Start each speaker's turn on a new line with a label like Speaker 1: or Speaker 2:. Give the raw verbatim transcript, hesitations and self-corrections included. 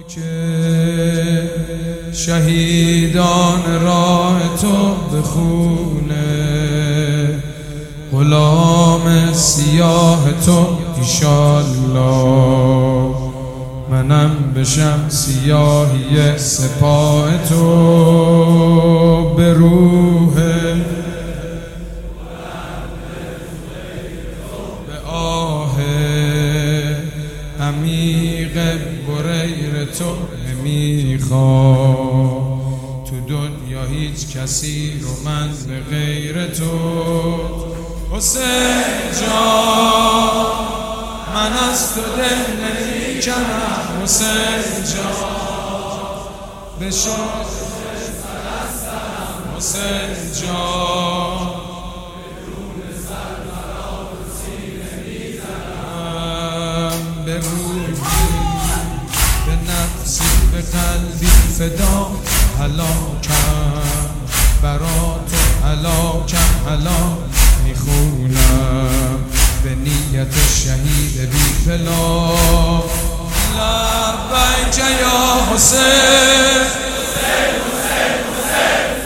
Speaker 1: که شهیدان راه تو بخونه، غلام سیاه تو ایشالله منم بشم سیاهی سپاه تو، به روح به آه عمیق بریر تو نمیخوام، تو دنیا هیچ کسی رو من به غیر تو. حسین جان من از تو دل نمیکنم، حسین جان به شوق سرسترم، حسین جان بدون سر مرا به سینه میزنم، به روحی به نفسی به قلبی فدا هلاکم، برا تو هلاکم هلاک میخونم، به نیت شهید بی فلا. لبیک یا حسین، حسین حسین حسین